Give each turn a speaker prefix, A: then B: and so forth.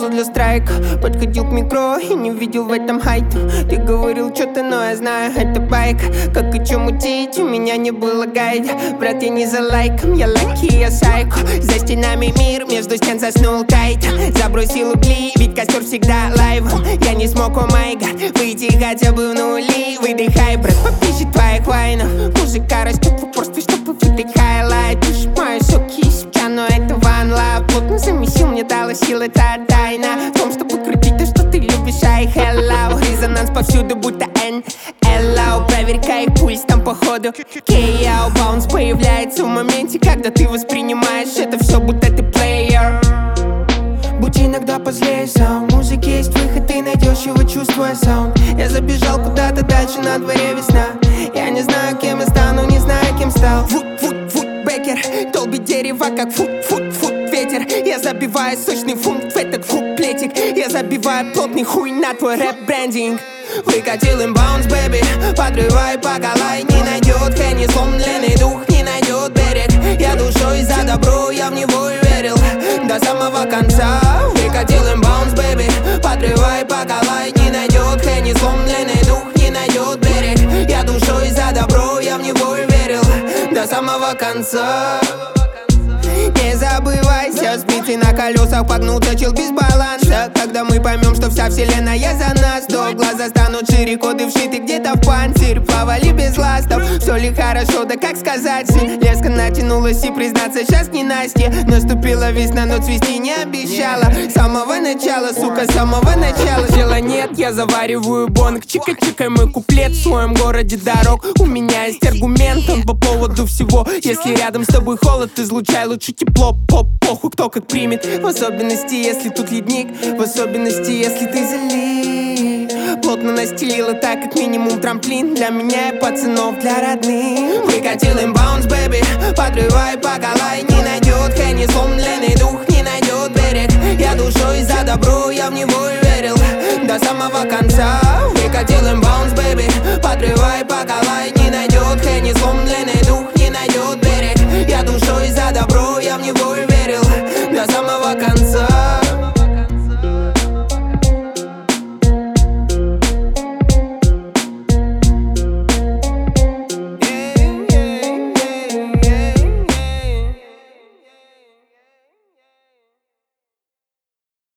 A: паузу для страйка. Подходил к метро и не видел в этом хайпа. Ты говорил что-то, но я знаю, это байк. Как и чё мутить, у меня не было гайда. Брат, я не за лайком, я лаки, я сайко. За стенами мир, между стен заснул кайт. Забросил угли, ведь костер всегда лайвом. Я не смог, о май гад, выйти хотя бы в нули. Выдыхай, брат, попищет твоих вайнов. Музыка растет в упорстве, чтобы выдать хайлайт. Ты ж мои соки из себя, но это one love. Плотно замесил, мне дала сила, это тайна в том, чтобы крутить то, что ты любишь, ай, hello. Резонанс повсюду, будто NLO. Проверь-ка их пульс там походу KO. Баунс появляется в моменте, когда ты воспринимаешь это все, будто ты плеер. Будь иногда позлее, саунд. В музыке есть выход, ты найдешь его, чувствуя саунд. Я забежал куда-то дальше, на дворе весна. Я не знаю, кем я стану, не знаю, кем стал. Фут, бекер, долбит дерево, как фут, ветер. Я забиваю сочный фунт в этот куплетик. Я забиваю плотный хуй на твой рэп-брендинг. Выкатил им баунс, бэби, подрывай, поколай. Не найдет Хенни, сломленный дух не найдет берег. Я душой за добро, я в него и верил до самого конца. Выкатил им баунс, бэби, подрывай, поколай. Не найдет Хенни, сломленный дух не найдет берег. Я душой за добро, я в него и верил до самого конца. Не забывайся, спицы на колесах погнутся, чил без баланса. Когда мы поймем, что вся вселенная за нас, то глаза станут шире, коды вшиты где-то в панцирь. Плавали без ластов, все ли хорошо, да как сказать, сын. Леска натянулась и, признаться, сейчас не Настя. Наступила весна, но цвести не обещала. С самого начала, сука, с самого начала. Дела нет, я завариваю бонг. Чика-чикай мой куплет в своем городе дорог. У меня есть аргумент, он по поводу всего. Если рядом с тобой холод, излучай лучше тепло. Похуй, кто как примет. В особенности, если тут ледник. В особенности, если ты залив. Плотно настелила так, как минимум трамплин. Для меня и пацанов, для родных. Выкатил им баунс, бэби, подрывай, поколай. Не найдет Хенни, сломленный дух не найдет берег. Я душой за добро, я в него и верил до самого конца. Выкатил им баунс, бэби, подрывай, поколай.